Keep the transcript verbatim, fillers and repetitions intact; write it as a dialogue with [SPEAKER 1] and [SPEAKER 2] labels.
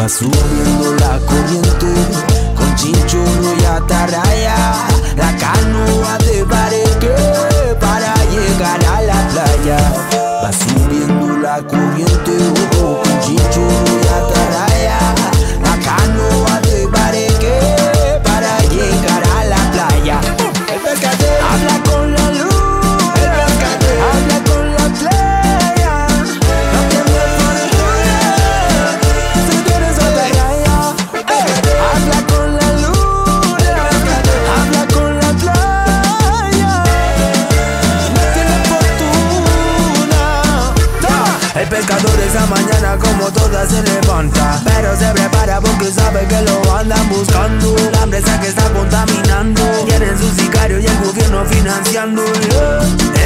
[SPEAKER 1] Va subiendo la corriente con chinchorro y atarraya, la canoa de bareque para llegar a la playa. Va subiendo la corriente oh, con chinchorro y atarraya, la canoa de bareque para llegar a la playa. El pescadero habla con la luz, el pescadero habla con la playa. No tiene fortuna si tienes atarraya. Habla con la luna, habla con la playa. No tiene fortuna. El pescador esa mañana como toda se levanta, pero se prepara porque sabe que lo andan buscando. La empresa que está contaminando, tienen su sicario y el gobierno financiando.